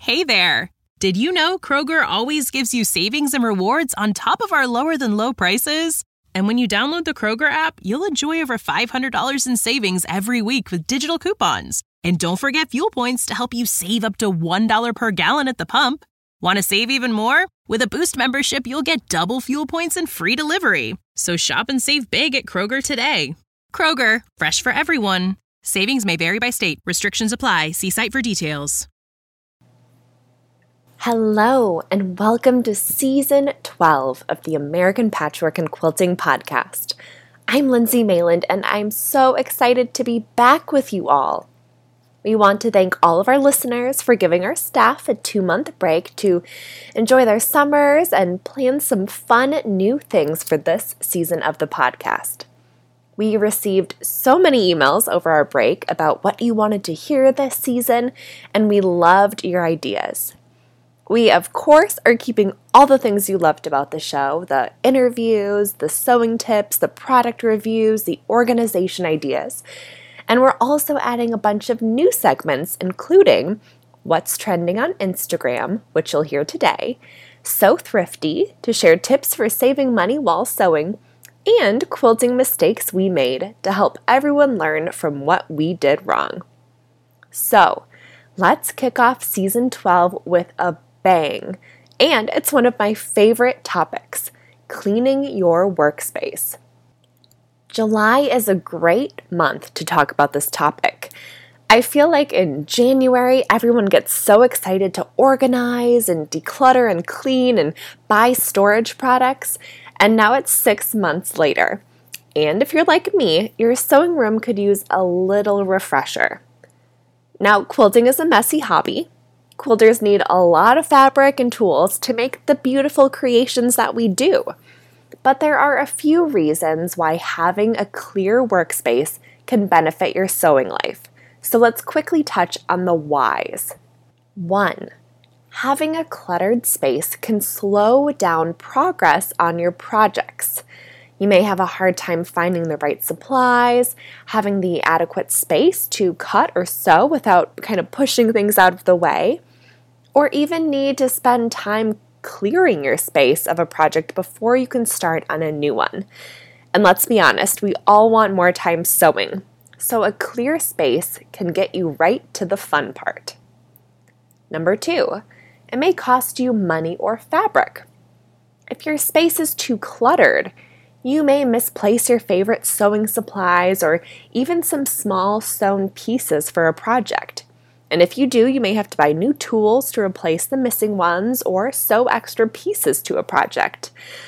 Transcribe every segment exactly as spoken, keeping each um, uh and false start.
Hey there! Did you know Kroger always gives you savings and rewards on top of our lower-than-low prices? And when you download the Kroger app, you'll enjoy over five hundred dollars in savings every week with digital coupons. And don't forget fuel points to help you save up to one dollar per gallon at the pump. Want to save even more? With a Boost membership, you'll get double fuel points and free delivery. So shop and save big at Kroger today. Kroger, fresh for everyone. Savings may vary by state. Restrictions apply. See site for details. Hello, and welcome to Season twelve of the American Patchwork and Quilting Podcast. I'm Lindsay Mayland, and I'm so excited to be back with you all. We want to thank all of our listeners for giving our staff a two-month break to enjoy their summers and plan some fun new things for this season of the podcast. We received so many emails over our break about what you wanted to hear this season, and we loved your ideas. We, of course, are keeping all the things you loved about the show, the interviews, the sewing tips, the product reviews, the organization ideas. And we're also adding a bunch of new segments, including What's Trending on Instagram, which you'll hear today, Sew Thrifty, to share tips for saving money while sewing, and quilting mistakes we made to help everyone learn from what we did wrong. So, let's kick off Season twelve with a bang, and it's one of my favorite topics, cleaning your workspace. July is a great month to talk about this topic. I feel like in January, everyone gets so excited to organize and declutter and clean and buy storage products, and now it's six months later. And if you're like me, your sewing room could use a little refresher. Now, quilting is a messy hobby. Quilters need a lot of fabric and tools to make the beautiful creations that we do. But there are a few reasons why having a clear workspace can benefit your sewing life. So let's quickly touch on the whys. One, having a cluttered space can slow down progress on your projects. You may have a hard time finding the right supplies, having the adequate space to cut or sew without kind of pushing things out of the way, or even need to spend time clearing your space of a project before you can start on a new one. And let's be honest, we all want more time sewing, so a clear space can get you right to the fun part. Number two, it may cost you money or fabric. If your space is too cluttered, you may misplace your favorite sewing supplies or even some small sewn pieces for a project. And if you do, you may have to buy new tools to replace the missing ones or sew extra pieces to a project.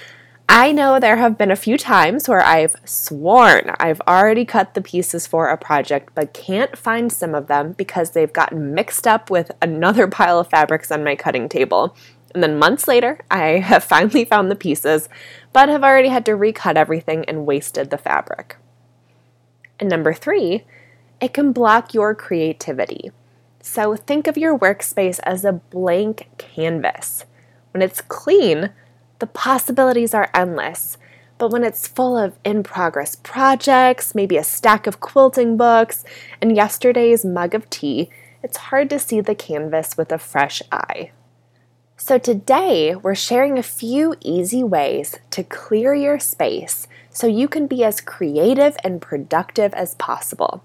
I know there have been a few times where I've sworn I've already cut the pieces for a project but can't find some of them because they've gotten mixed up with another pile of fabrics on my cutting table. And then months later, I have finally found the pieces, but have already had to recut everything and wasted the fabric. And number three, it can block your creativity. So think of your workspace as a blank canvas. When it's clean, the possibilities are endless. But when it's full of in-progress projects, maybe a stack of quilting books, and yesterday's mug of tea, it's hard to see the canvas with a fresh eye. So today, we're sharing a few easy ways to clear your space so you can be as creative and productive as possible.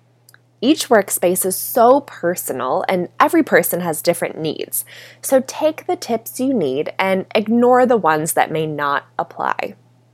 Each workspace is so personal, and every person has different needs. So take the tips you need and ignore the ones that may not apply.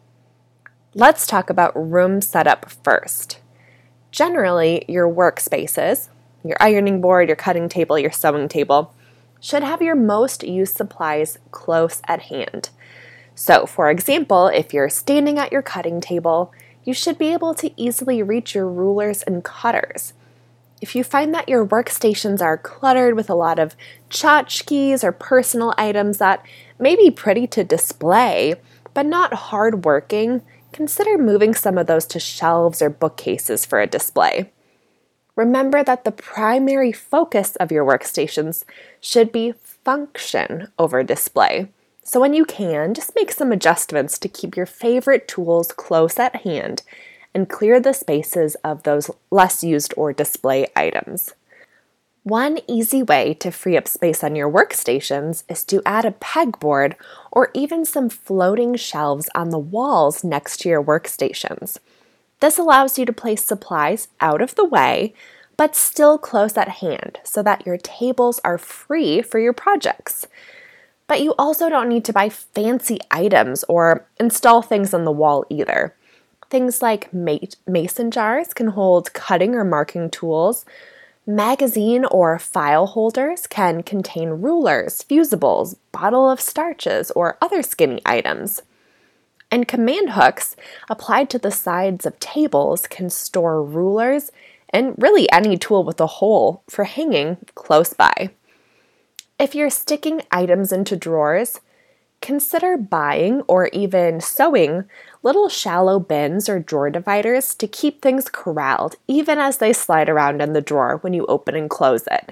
Let's talk about room setup first. Generally, your workspaces, your ironing board, your cutting table, your sewing table, should have your most used supplies close at hand. So, for example, if you're standing at your cutting table, you should be able to easily reach your rulers and cutters. If you find that your workstations are cluttered with a lot of tchotchkes or personal items that may be pretty to display, but not hard-working, consider moving some of those to shelves or bookcases for a display. Remember that the primary focus of your workstations should be function over display. So when you can, just make some adjustments to keep your favorite tools close at hand and clear the spaces of those less used or display items. One easy way to free up space on your workstations is to add a pegboard or even some floating shelves on the walls next to your workstations. This allows you to place supplies out of the way, but still close at hand so that your tables are free for your projects. But you also don't need to buy fancy items or install things on the wall either. Things like mason jars can hold cutting or marking tools. Magazine or file holders can contain rulers, fusibles, bottle of starches, or other skinny items. And command hooks applied to the sides of tables can store rulers and really any tool with a hole for hanging close by. If you're sticking items into drawers, consider buying or even sewing little shallow bins or drawer dividers to keep things corralled, even as they slide around in the drawer when you open and close it.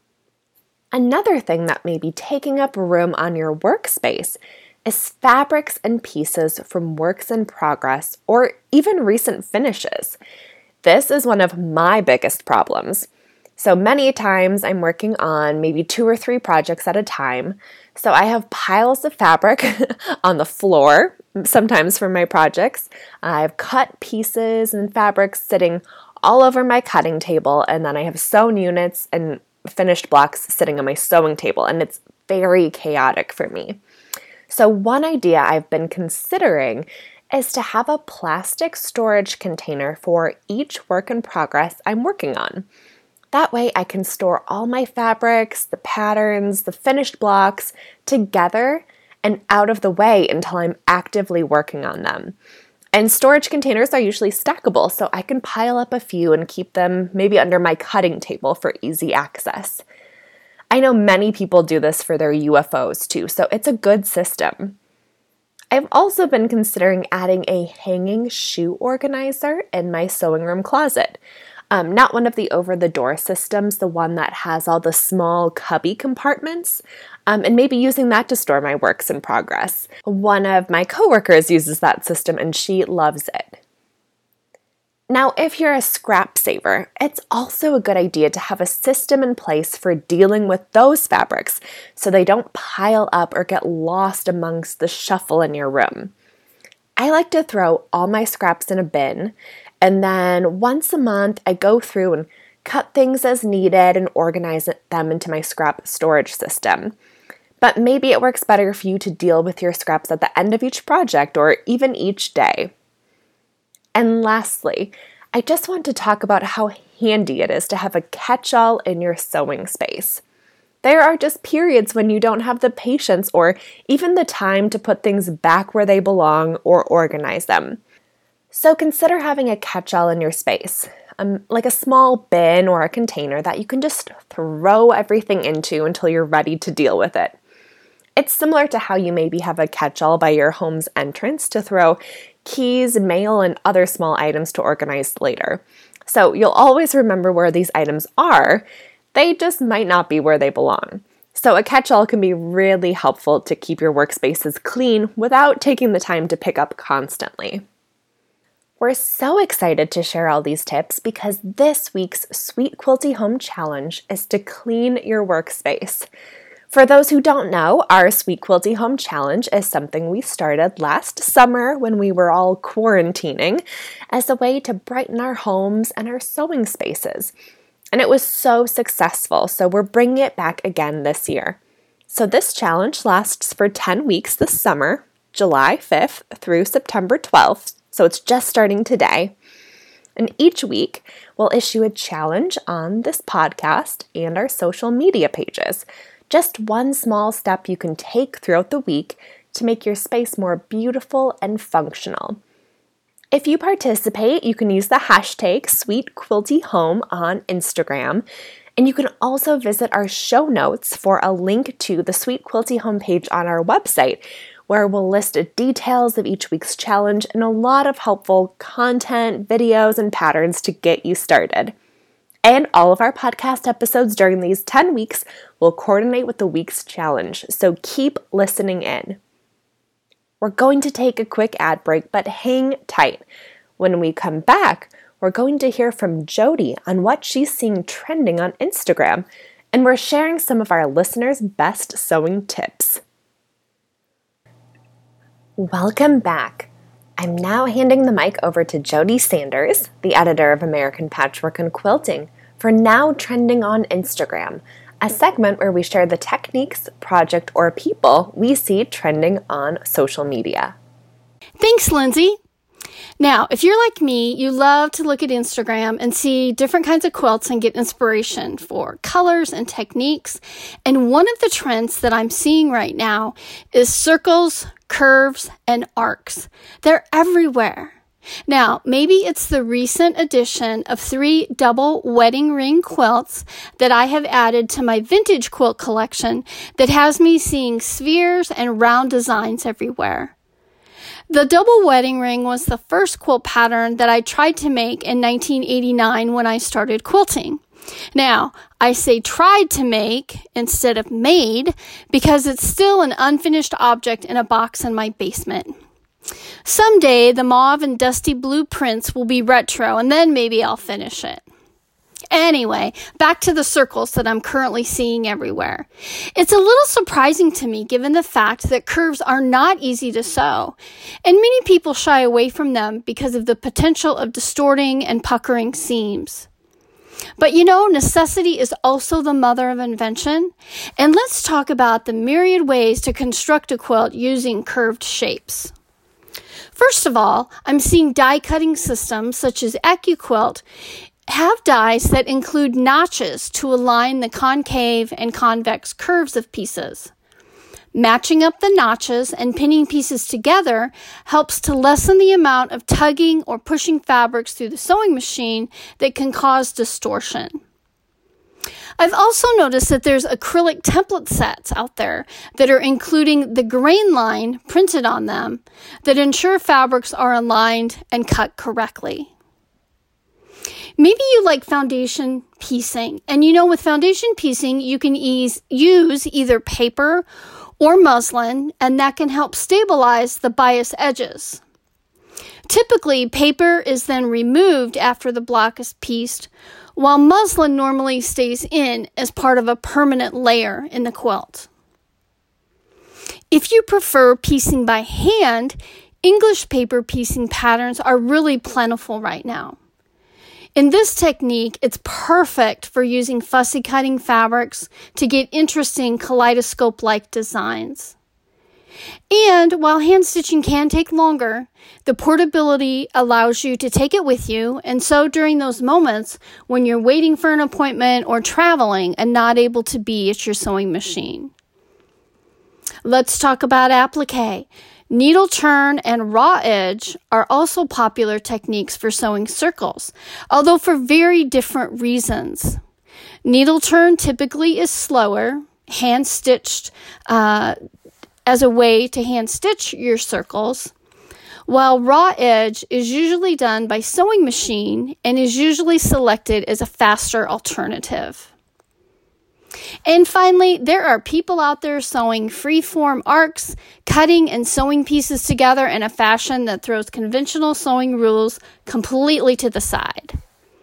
Another thing that may be taking up room on your workspace is fabrics and pieces from works in progress or even recent finishes. This is one of my biggest problems. So many times I'm working on maybe two or three projects at a time. So I have piles of fabric on the floor, sometimes for my projects. I've cut pieces and fabrics sitting all over my cutting table, and then I have sewn units and finished blocks sitting on my sewing table, and it's very chaotic for me. So one idea I've been considering is to have a plastic storage container for each work in progress I'm working on. That way I can store all my fabrics, the patterns, the finished blocks together and out of the way until I'm actively working on them. And storage containers are usually stackable, so I can pile up a few and keep them maybe under my cutting table for easy access. I know many people do this for their U F Os too, so it's a good system. I've also been considering adding a hanging shoe organizer in my sewing room closet. Um, not one of the over-the-door systems, the one that has all the small cubby compartments, um, and maybe using that to store my works in progress. One of my coworkers uses that system and she loves it. Now, if you're a scrap saver, it's also a good idea to have a system in place for dealing with those fabrics so they don't pile up or get lost amongst the shuffle in your room. I like to throw all my scraps in a bin, and then once a month I go through and cut things as needed and organize them into my scrap storage system. But maybe it works better for you to deal with your scraps at the end of each project or even each day. And lastly, I just want to talk about how handy it is to have a catch-all in your sewing space. There are just periods when you don't have the patience or even the time to put things back where they belong or organize them. So consider having a catch-all in your space, um, like a small bin or a container that you can just throw everything into until you're ready to deal with it. It's similar to how you maybe have a catch-all by your home's entrance to throw keys, mail, and other small items to organize later. So you'll always remember where these items are, they just might not be where they belong. So a catch-all can be really helpful to keep your workspaces clean without taking the time to pick up constantly. We're so excited to share all these tips because this week's Sweet Quilty Home Challenge is to clean your workspace. For those who don't know, our Sweet Quilty Home Challenge is something we started last summer when we were all quarantining as a way to brighten our homes and our sewing spaces. And it was so successful, so we're bringing it back again this year. So this challenge lasts for ten weeks this summer, July fifth through September twelfth. So it's just starting today. And each week, we'll issue a challenge on this podcast and our social media pages. Just one small step you can take throughout the week to make your space more beautiful and functional. If you participate, you can use the hashtag SweetQuiltyHome on Instagram. And you can also visit our show notes for a link to the Sweet Quilty Home page on our website, where we'll list details of each week's challenge and a lot of helpful content, videos, and patterns to get you started. And all of our podcast episodes during these ten weeks will coordinate with the week's challenge, so keep listening in. We're going to take a quick ad break, but hang tight. When we come back, we're going to hear from Jody on what she's seeing trending on Instagram, and we're sharing some of our listeners' best sewing tips. Welcome back. I'm now handing the mic over to Jody Sanders, the editor of American Patchwork and Quilting, for Now Trending on Instagram, a segment where we share the techniques, project, or people we see trending on social media. Thanks, Lindsay. Now, if you're like me, you love to look at Instagram and see different kinds of quilts and get inspiration for colors and techniques. And one of the trends that I'm seeing right now is circles, curves, and arcs. They're everywhere. Now, maybe it's the recent addition of three double wedding ring quilts that I have added to my vintage quilt collection that has me seeing spheres and round designs everywhere. The double wedding ring was the first quilt pattern that I tried to make in nineteen eighty-nine when I started quilting. Now, I say tried to make instead of made because it's still an unfinished object in a box in my basement. Someday, the mauve and dusty blue prints will be retro, and then maybe I'll finish it. Anyway, back to the circles that I'm currently seeing everywhere. It's a little surprising to me given the fact that curves are not easy to sew, and many people shy away from them because of the potential of distorting and puckering seams. But you know, necessity is also the mother of invention, and let's talk about the myriad ways to construct a quilt using curved shapes. First of all, I'm seeing die cutting systems such as AccuQuilt have dies that include notches to align the concave and convex curves of pieces. Matching up the notches and pinning pieces together helps to lessen the amount of tugging or pushing fabrics through the sewing machine that can cause distortion. I've also noticed that there's acrylic template sets out there that are including the grain line printed on them that ensure fabrics are aligned and cut correctly. Maybe you like foundation piecing, and you know with foundation piecing you can ease, use either paper or muslin, and that can help stabilize the bias edges. Typically, paper is then removed after the block is pieced, while muslin normally stays in as part of a permanent layer in the quilt. If you prefer piecing by hand, English paper piecing patterns are really plentiful right now. In this technique, it's perfect for using fussy cutting fabrics to get interesting kaleidoscope-like designs. And while hand stitching can take longer, the portability allows you to take it with you and sew during those moments when you're waiting for an appointment or traveling and not able to be at your sewing machine. Let's talk about applique. Needle turn and raw edge are also popular techniques for sewing circles, although for very different reasons. Needle turn typically is slower, hand-stitched uh, as a way to hand-stitch your circles, while raw edge is usually done by sewing machine and is usually selected as a faster alternative. And finally, there are people out there sewing free-form arcs, cutting and sewing pieces together in a fashion that throws conventional sewing rules completely to the side.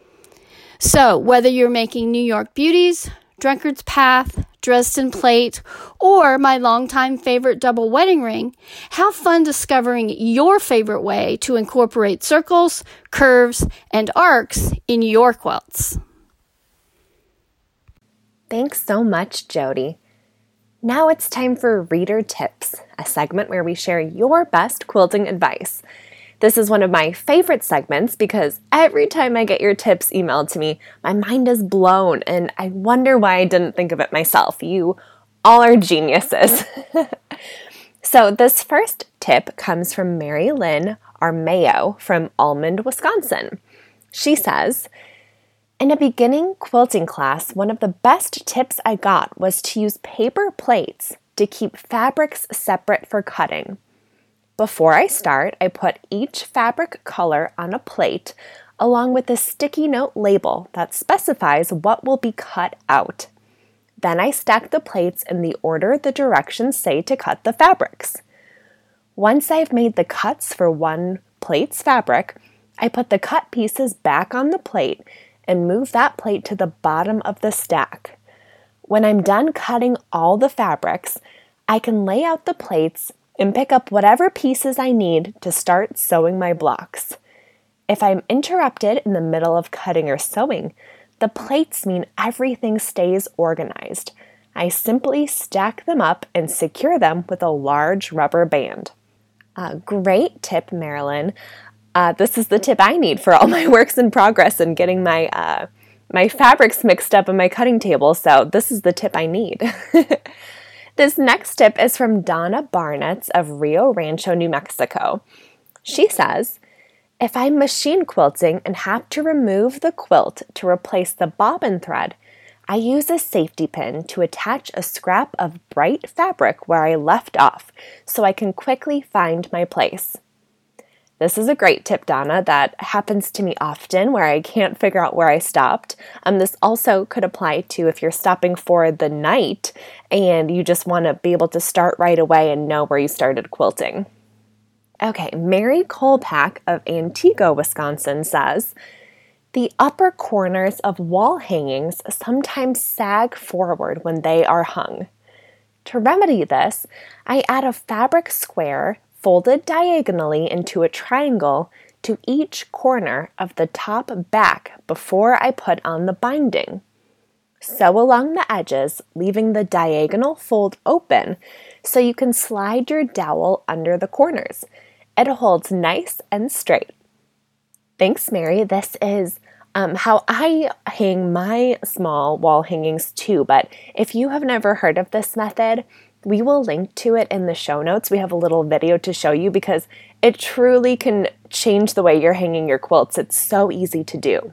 So, whether you're making New York Beauties, Drunkard's Path, Dresden Plate, or my longtime favorite double wedding ring, have fun discovering your favorite way to incorporate circles, curves, and arcs in your quilts. Thanks so much, Jody. Now it's time for Reader Tips, a segment where we share your best quilting advice. This is one of my favorite segments because every time I get your tips emailed to me, my mind is blown and I wonder why I didn't think of it myself. You all are geniuses. So this first tip comes from Mary Lynn Armeo from Almond, Wisconsin. She says, in a beginning quilting class, one of the best tips I got was to use paper plates to keep fabrics separate for cutting. Before I start, I put each fabric color on a plate along with a sticky note label that specifies what will be cut out. Then I stack the plates in the order the directions say to cut the fabrics. Once I've made the cuts for one plate's fabric, I put the cut pieces back on the plate and move that plate to the bottom of the stack. When I'm done cutting all the fabrics, I can lay out the plates and pick up whatever pieces I need to start sewing my blocks. If I'm interrupted in the middle of cutting or sewing, the plates mean everything stays organized. I simply stack them up and secure them with a large rubber band. Uh, great tip, Marilyn. Uh, this is the tip I need for all my works in progress and getting my uh, my fabrics mixed up on my cutting table, so this is the tip I need. This next tip is from Donna Barnett of Rio Rancho, New Mexico. She says, if I'm machine quilting and have to remove the quilt to replace the bobbin thread, I use a safety pin to attach a scrap of bright fabric where I left off so I can quickly find my place. This is a great tip, Donna, that happens to me often where I can't figure out where I stopped. Um, this also could apply to if you're stopping for the night and you just want to be able to start right away and know where you started quilting. Okay, Mary Kolpak of Antigua, Wisconsin says, the upper corners of wall hangings sometimes sag forward when they are hung. To remedy this, I add a fabric square folded diagonally into a triangle to each corner of the top back before I put on the binding. Sew along the edges, leaving the diagonal fold open so you can slide your dowel under the corners. It holds nice and straight. Thanks, Mary. This is um, how I hang my small wall hangings too, but if you have never heard of this method, we will link to it in the show notes. We have a little video to show you because it truly can change the way you're hanging your quilts. It's so easy to do.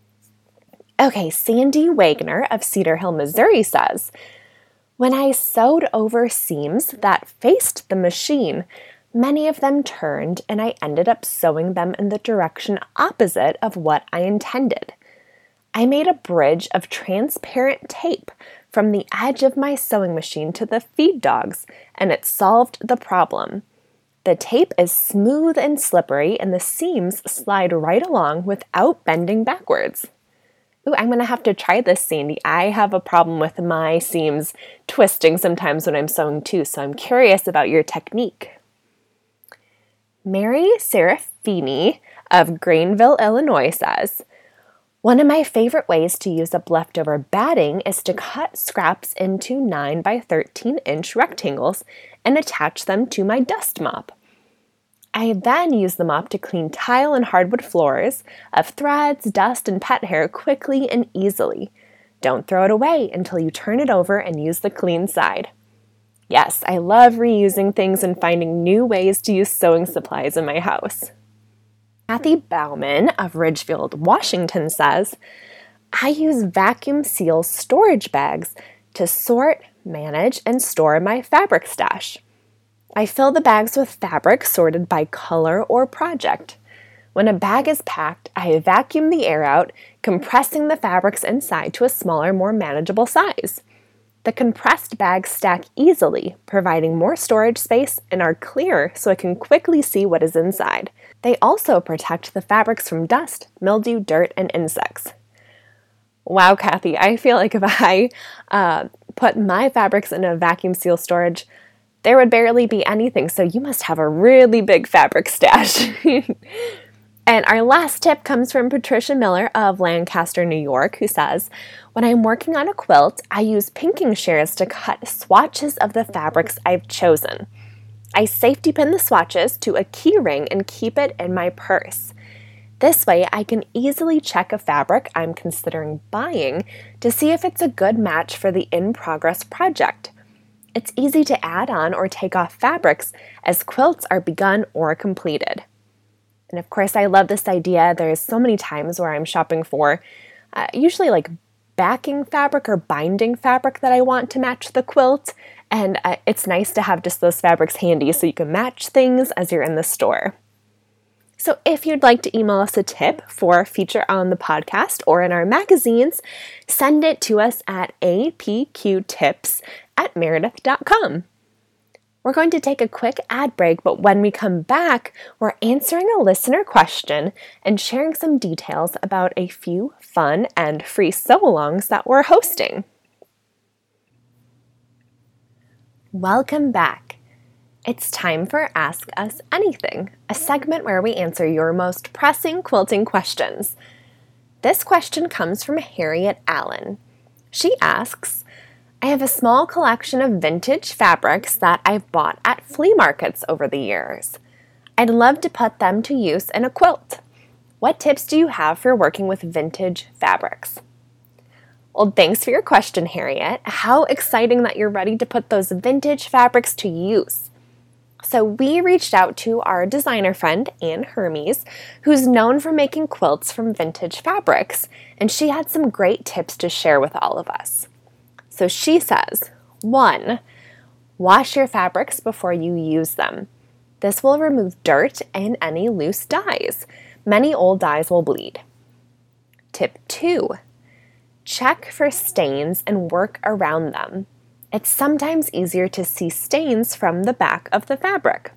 Okay, Sandy Wagner of Cedar Hill, Missouri says, when I sewed over seams that faced the machine, many of them turned and I ended up sewing them in the direction opposite of what I intended. I made a bridge of transparent tape from the edge of my sewing machine to the feed dogs, and it solved the problem. The tape is smooth and slippery, and the seams slide right along without bending backwards. Ooh, I'm going to have to try this, Sandy. I have a problem with my seams twisting sometimes when I'm sewing too, so I'm curious about your technique. Mary Serafini of Greenville, Illinois says, one of my favorite ways to use up leftover batting is to cut scraps into nine by thirteen inch rectangles and attach them to my dust mop. I then use the mop to clean tile and hardwood floors of threads, dust, and pet hair quickly and easily. Don't throw it away until you turn it over and use the clean side. Yes, I love reusing things and finding new ways to use sewing supplies in my house. Kathy Bauman of Ridgefield, Washington says, I use vacuum seal storage bags to sort, manage, and store my fabric stash. I fill the bags with fabric sorted by color or project. When a bag is packed, I vacuum the air out, compressing the fabrics inside to a smaller, more manageable size. The compressed bags stack easily, providing more storage space and are clear so I can quickly see what is inside. They also protect the fabrics from dust, mildew, dirt, and insects. Wow, Kathy, I feel like if I uh, put my fabrics in a vacuum seal storage, there would barely be anything, so you must have a really big fabric stash. And our last tip comes from Patricia Miller of Lancaster, New York, who says, when I'm working on a quilt, I use pinking shears to cut swatches of the fabrics I've chosen. I safety pin the swatches to a key ring and keep it in my purse. This way, I can easily check a fabric I'm considering buying to see if it's a good match for the in-progress project. It's easy to add on or take off fabrics as quilts are begun or completed. And of course, I love this idea. There's so many times where I'm shopping for uh, usually like backing fabric or binding fabric that I want to match the quilt. And uh, it's nice to have just those fabrics handy so you can match things as you're in the store. So if you'd like to email us a tip for a feature on the podcast or in our magazines, send it to us at a p q tips at meredith dot com. We're going to take a quick ad break, but when we come back, we're answering a listener question and sharing some details about a few fun and free sew-alongs that we're hosting. Welcome back. It's time for Ask Us Anything, a segment where we answer your most pressing quilting questions. This question comes from Harriet Allen. She asks, I have a small collection of vintage fabrics that I've bought at flea markets over the years. I'd love to put them to use in a quilt. What tips do you have for working with vintage fabrics? Well, thanks for your question, Harriet. How exciting that you're ready to put those vintage fabrics to use. So we reached out to our designer friend, Anne Hermes, who's known for making quilts from vintage fabrics, and she had some great tips to share with all of us. So she says, one, wash your fabrics before you use them. This will remove dirt and any loose dyes. Many old dyes will bleed. Tip two, check for stains and work around them. It's sometimes easier to see stains from the back of the fabric.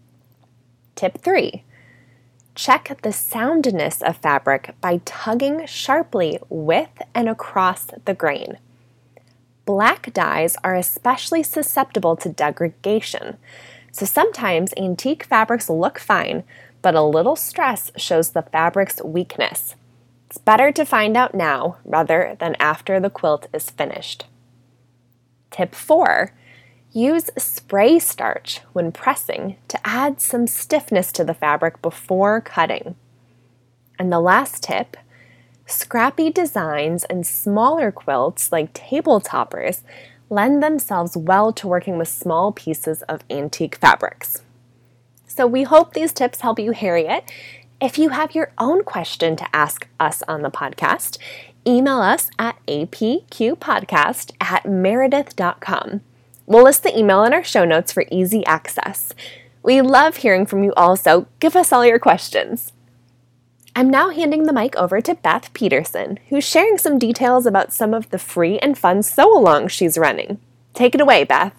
Tip three, check the soundness of fabric by tugging sharply with and across the grain. Black dyes are especially susceptible to degradation, so sometimes antique fabrics look fine, but a little stress shows the fabric's weakness. It's better to find out now rather than after the quilt is finished. Tip four, use spray starch when pressing to add some stiffness to the fabric before cutting. And the last tip, scrappy designs and smaller quilts like table toppers lend themselves well to working with small pieces of antique fabrics. So we hope these tips help you, Harriet. If you have your own question to ask us on the podcast, email us at apqpodcast at meredith dot com. We'll list the email in our show notes for easy access. We love hearing from you all, so give us all your questions. I'm now handing the mic over to Beth Peterson, who's sharing some details about some of the free and fun sew-alongs she's running. Take it away, Beth.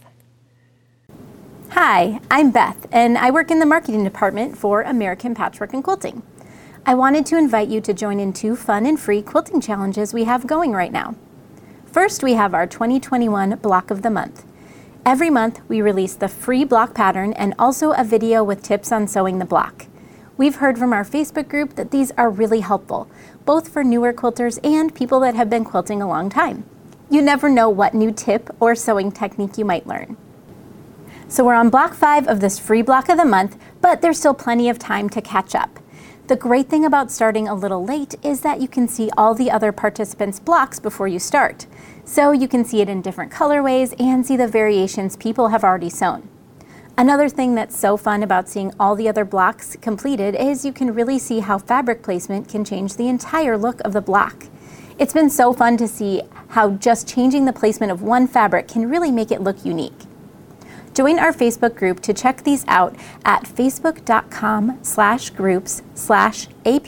Hi, I'm Beth, and I work in the marketing department for American Patchwork and Quilting. I wanted to invite you to join in two fun and free quilting challenges we have going right now. First, we have our twenty twenty-one Block of the Month. Every month, we release the free block pattern and also a video with tips on sewing the block. We've heard from our Facebook group that these are really helpful, both for newer quilters and people that have been quilting a long time. You never know what new tip or sewing technique you might learn. So we're on block five of this free block of the month, but there's still plenty of time to catch up. The great thing about starting a little late is that you can see all the other participants' blocks before you start. So you can see it in different colorways and see the variations people have already sewn. Another thing that's so fun about seeing all the other blocks completed is you can really see how fabric placement can change the entire look of the block. It's been so fun to see how just changing the placement of one fabric can really make it look unique. Join our Facebook group to check these out at facebook.com slash groups slash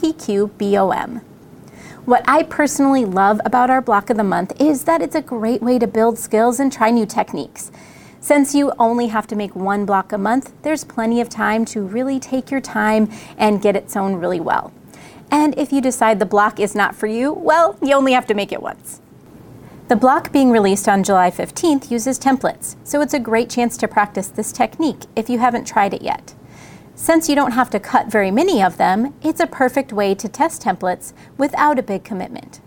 APQBOM. What I personally love about our block of the month is that it's a great way to build skills and try new techniques. Since you only have to make one block a month, there's plenty of time to really take your time and get it sewn really well. And if you decide the block is not for you, well, you only have to make it once. The block being released on July fifteenth uses templates, so it's a great chance to practice this technique if you haven't tried it yet. Since you don't have to cut very many of them, it's a perfect way to test templates without a big commitment.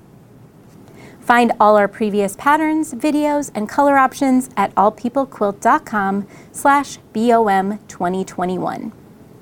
Find all our previous patterns, videos, and color options at allpeoplequilt.com slash BOM 2021.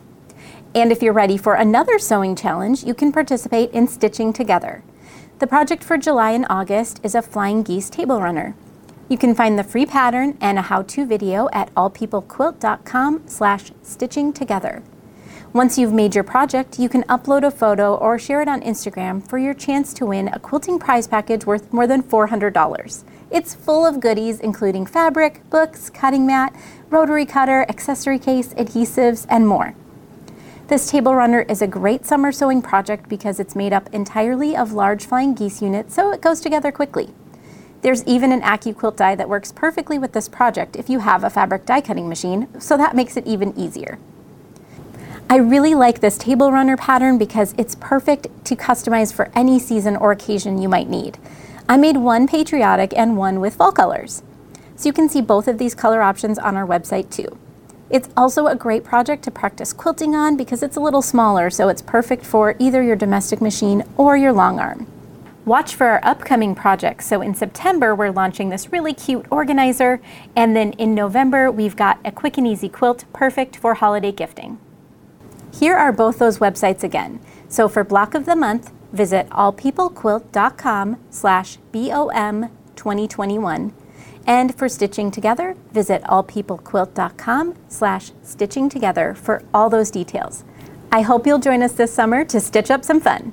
And if you're ready for another sewing challenge, you can participate in Stitching Together. The project for July and August is a Flying Geese table runner. You can find the free pattern and a how-to video at allpeoplequilt.com slash stitching together. Once you've made your project, you can upload a photo or share it on Instagram for your chance to win a quilting prize package worth more than four hundred dollars. It's full of goodies including fabric, books, cutting mat, rotary cutter, accessory case, adhesives, and more. This table runner is a great summer sewing project because it's made up entirely of large Flying Geese units, so it goes together quickly. There's even an AccuQuilt die that works perfectly with this project if you have a fabric die cutting machine, so that makes it even easier. I really like this table runner pattern because it's perfect to customize for any season or occasion you might need. I made one patriotic and one with fall colors. So you can see both of these color options on our website too. It's also a great project to practice quilting on because it's a little smaller, so it's perfect for either your domestic machine or your long arm. Watch for our upcoming projects. So in September, we're launching this really cute organizer, and then in November, we've got a quick and easy quilt perfect for holiday gifting. Here are both those websites again. So for block of the month, visit allpeoplequilt.com slash BOM 2021. And for Stitching Together, visit allpeoplequilt.com slash stitching together for all those details. I hope you'll join us this summer to stitch up some fun.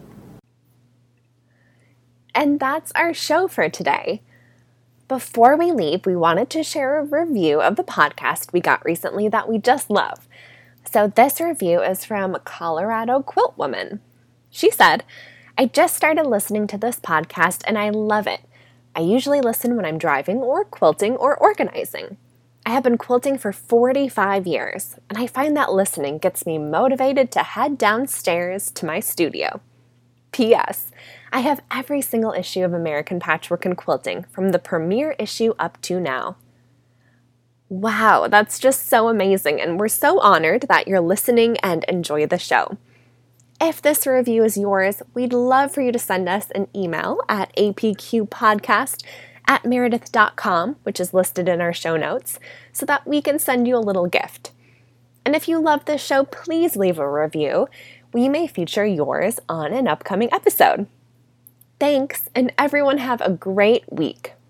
And that's our show for today. Before we leave, we wanted to share a review of the podcast we got recently that we just love. So this review is from Colorado Quilt Woman. She said, "I just started listening to this podcast and I love it. I usually listen when I'm driving or quilting or organizing. I have been quilting for forty-five years, and I find that listening gets me motivated to head downstairs to my studio. P S. I have every single issue of American Patchwork and Quilting from the premiere issue up to now." Wow, that's just so amazing, and we're so honored that you're listening and enjoy the show. If this review is yours, we'd love for you to send us an email at apqpodcast at meredith dot com, which is listed in our show notes, so that we can send you a little gift. And if you love this show, please leave a review. We may feature yours on an upcoming episode. Thanks, and everyone have a great week.